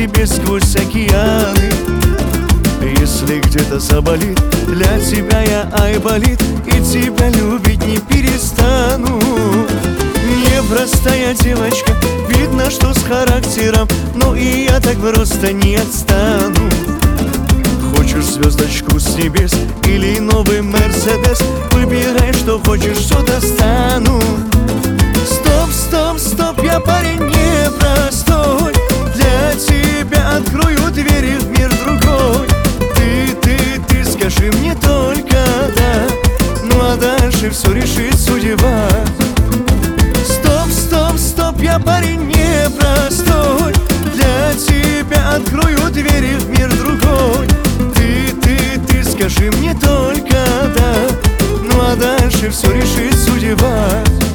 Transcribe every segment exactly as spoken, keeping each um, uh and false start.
тебе сквозь океаны. Если где-то заболит, для тебя я айболит, и тебя любить не перестану. Непростая девочка, видно, что с характером, но и я так просто не отстану. Хочешь звездочку с небес или новый Мерседес, выбирай, что хочешь, все достану. Стоп, стоп, стоп, я парень непростой, для тебя открою двери в мир другой. Ты, ты, ты скажи мне только да, ну а дальше все решит судьба. Стоп, стоп, стоп, я парень непростой, для тебя открою двери в мир другой. Ты, ты, ты скажи мне только да, ну а дальше все решит судьба.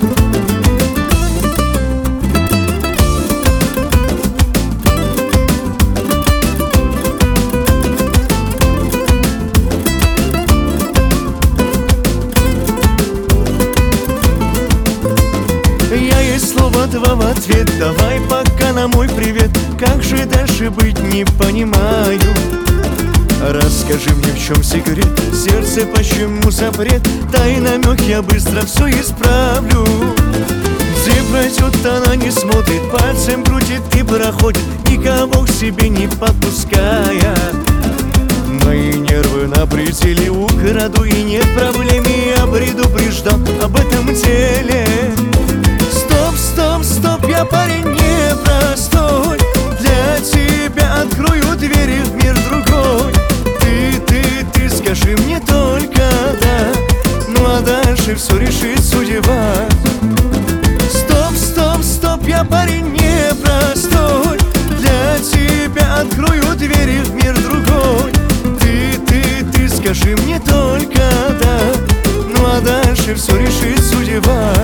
Я есть слово два в ответ, давай пока на мой привет. Как же дальше быть, не понимаю. Расскажи мне, в чем секрет, сердце почему запрет. Дай намек, я быстро все исправлю. Где пройдет, она не смотрит, пальцем крутит и проходит, никого к себе не подпуская. Мои нервы на пределе, украду и нет проблем, я предупреждал об этом деле. Стоп, стоп, стоп, я парень непростой, для тебя открою двери в мир другой. Ты, ты, ты скажи мне только да, ну а дальше все решит судьба. Стоп, стоп, стоп, я парень непростой, для тебя открою двери в мир другой. Ты, ты, ты скажи мне только да, ну а дальше все решит судьба.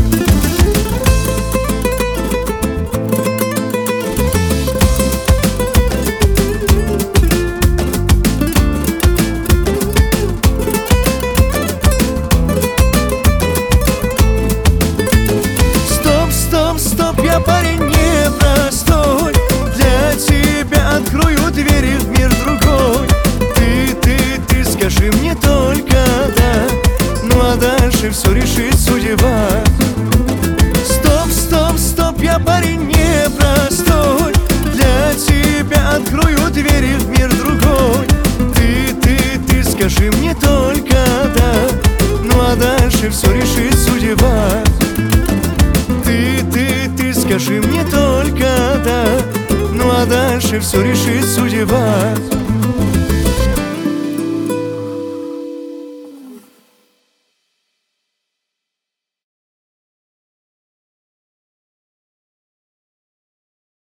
Стоп, я парень непростой, для тебя открою двери в мир другой. Ты, ты, ты скажи мне только да, ну а дальше все решит судьба. Стоп, стоп, стоп, я парень непростой, для тебя открою двери в мир другой. Ты, ты, ты скажи мне только да, ну а дальше все решит судьба. Ты, ты, ты скажи мне только да, ну а дальше все решит судьба.